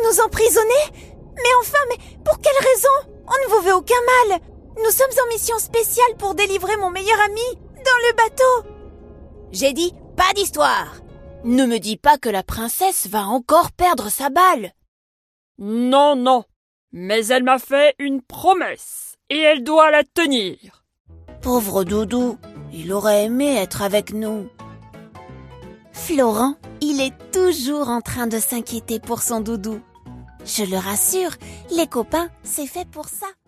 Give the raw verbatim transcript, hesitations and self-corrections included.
nous emprisonner? Mais enfin, mais pour quelle raison? On ne vous veut aucun mal. Nous sommes en mission spéciale pour délivrer mon meilleur ami dans le bateau. J'ai dit pas d'histoire. Ne me dis pas que la princesse va encore perdre sa balle. Non, non. Mais elle m'a fait une promesse et elle doit la tenir. Pauvre Doudou, il aurait aimé être avec nous. Florent, il est toujours en train de s'inquiéter pour son doudou. Je le rassure, les copains, c'est fait pour ça.